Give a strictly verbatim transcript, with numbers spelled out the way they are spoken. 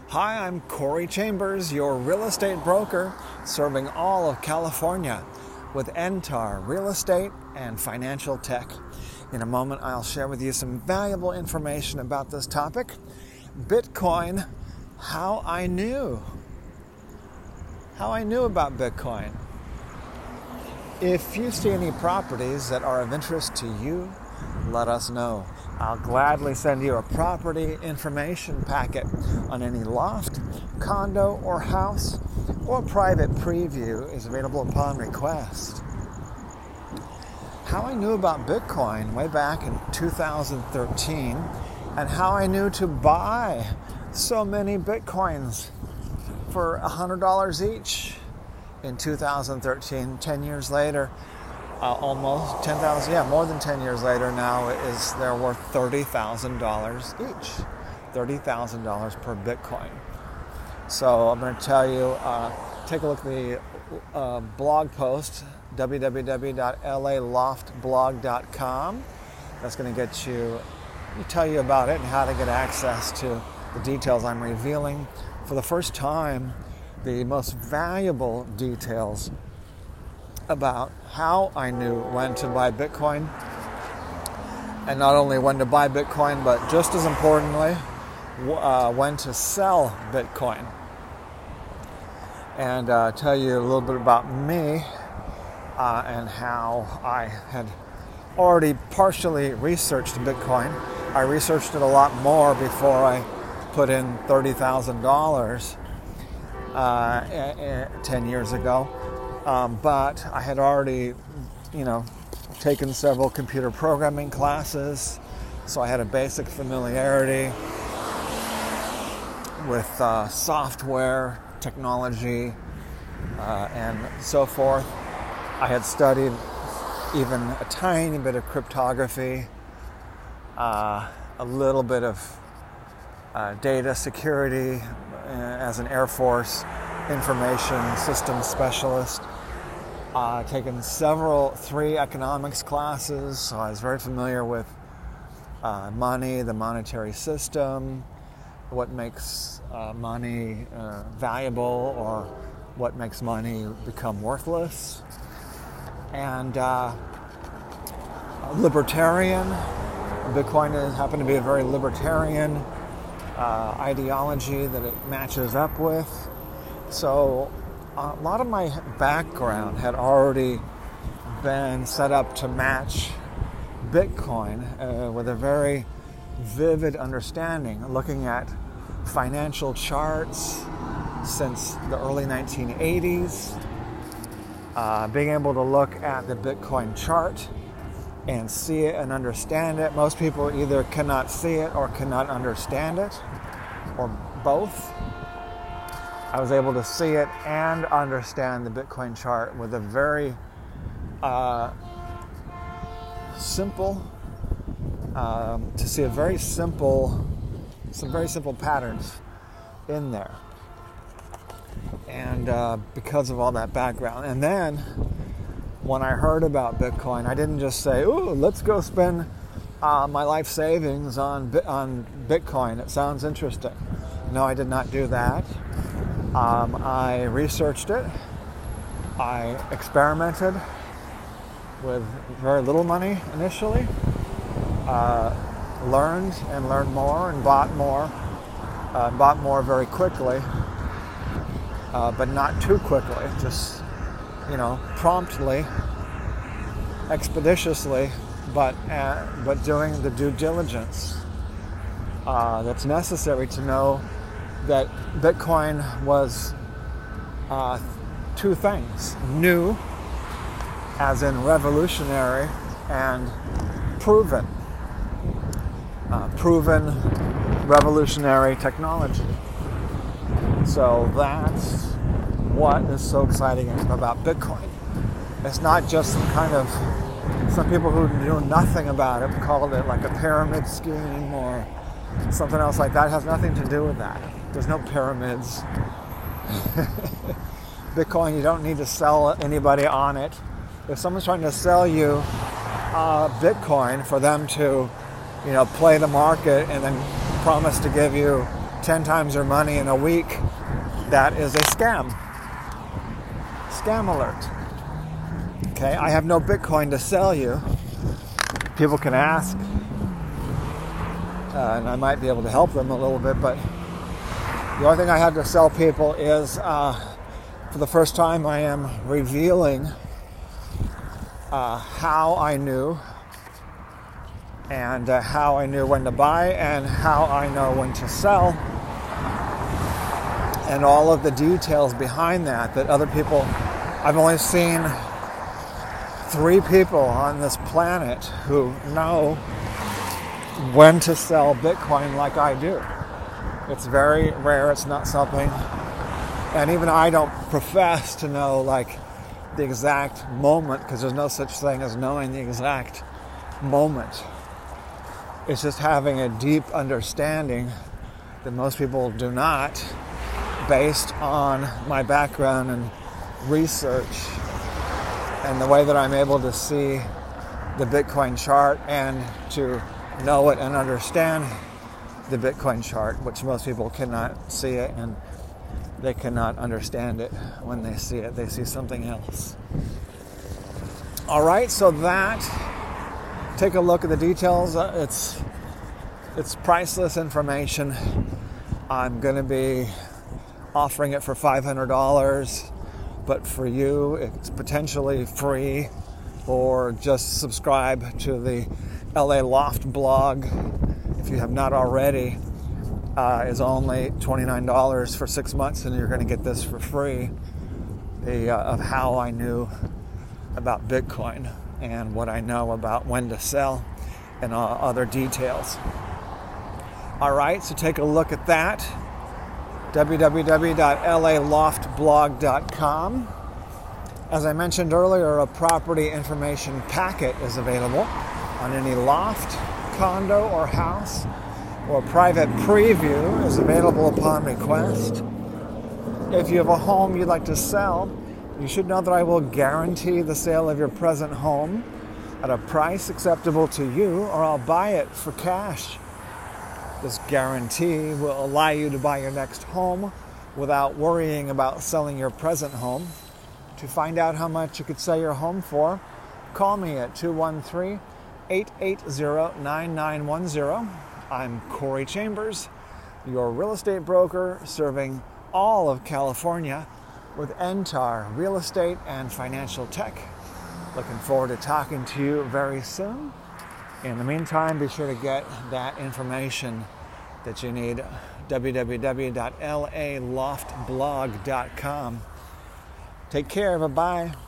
Hi, I'm Corey Chambers, your real estate broker, serving all of California with N T A R Real Estate and Financial Tech. In a moment, I'll share with you some valuable information about this topic. Bitcoin, how I knew. How I knew about Bitcoin. If you see any properties that are of interest to you, let us know. I'll gladly send you a property information packet on any loft, condo, or house, or private preview is available upon request. How I knew about Bitcoin way back in two thousand thirteen, and how I knew to buy so many Bitcoins for one hundred dollars each in two thousand thirteen, ten years later. Uh, almost ten thousand, yeah, more than ten years later now, is they're worth thirty thousand dollars each. thirty thousand dollars per Bitcoin. So I'm going to tell you, uh, take a look at the uh, blog post, w w w dot l a loft blog dot com. That's going to get you, tell you about it and how to get access to the details I'm revealing. For the first time, the most valuable details about how I knew when to buy Bitcoin, and not only when to buy Bitcoin, but just as importantly, uh, when to sell Bitcoin. And uh, tell you a little bit about me uh, and how I had already partially researched Bitcoin. I researched it a lot more before I put in thirty thousand dollars uh, ten years ago. Um, but I had already, you know, taken several computer programming classes, so I had a basic familiarity with uh, software, technology, uh, and so forth. I had studied even a tiny bit of cryptography, uh, a little bit of uh, data security uh, as an Air Force information systems specialist. Uh, taken several, three economics classes, so I was very familiar with uh, money, the monetary system, what makes uh, money uh, valuable or what makes money become worthless. And uh, libertarian. Bitcoin has happened to be a very libertarian uh, ideology that it matches up with. So a lot of my background had already been set up to match Bitcoin uh, with a very vivid understanding, looking at financial charts since the early nineteen eighties, uh, being able to look at the Bitcoin chart and see it and understand it. Most people either cannot see it or cannot understand it, or both. I was able to see it and understand the Bitcoin chart with a very uh, simple, um, to see a very simple, some very simple patterns in there. And uh, because of all that background. And then when I heard about Bitcoin, I didn't just say, ooh, let's go spend uh, my life savings on, on Bitcoin. It sounds interesting. No, I did not do that. Um, I researched it. I experimented with very little money initially. Uh, learned and learned more and bought more. Uh, bought more very quickly, uh, but not too quickly. Just, you know, promptly, expeditiously, but uh, but doing the due diligence uh, that's necessary to know that Bitcoin was uh, two things: new, as in revolutionary, and proven. Uh, proven revolutionary technology. So that's what is so exciting about Bitcoin. It's not just some kind of, some people who knew nothing about it called it like a pyramid scheme or something else like that. It has nothing to do with that. There's no pyramids. Bitcoin, you don't need to sell anybody on it. If someone's trying to sell you uh, Bitcoin for them to, you know, play the market and then promise to give you ten times your money in a week, that is a scam. Scam alert. Okay, I have no Bitcoin to sell you. People can ask, uh, and I might be able to help them a little bit, but the only thing I have to sell people is, uh, for the first time, I am revealing uh, how I knew and uh, how I knew when to buy and how I know when to sell, and all of the details behind that that other people, I've only seen three people on this planet who know when to sell Bitcoin like I do. It's very rare. It's not something, and even I don't profess to know like the exact moment, because there's no such thing as knowing the exact moment. It's just having a deep understanding that most people do not, based on my background and research and the way that I'm able to see the Bitcoin chart and to know it and understand the Bitcoin chart, which most people cannot see it and they cannot understand it when they see it. They see something else. All right, so that, take a look at the details. Uh, it's it's priceless information. I'm going to be offering it for five hundred dollars, but for you, it's potentially free, or just subscribe to the L A Loft blog if you have not already. Uh, is only twenty-nine dollars for six months, and you're going to get this for free, the, uh, of how I knew about Bitcoin and what I know about when to sell and uh, other details. All right, so take a look at that. w w w dot l a loft blog dot com. As I mentioned earlier, a property information packet is available on any loft, condo, or house, or private preview is available upon request. If you have a home you'd like to sell, you should know that I will guarantee the sale of your present home at a price acceptable to you, or I'll buy it for cash. This guarantee will allow you to buy your next home without worrying about selling your present home. To find out how much you could sell your home for, call me at two one three, eight eight zero, nine nine one zero. I'm Corey Chambers, your real estate broker serving all of California with N T A R Real Estate and Financial Tech. Looking forward to talking to you very soon. In the meantime, be sure to get that information that you need, w w w dot l a loft blog dot com. Take care, bye-bye.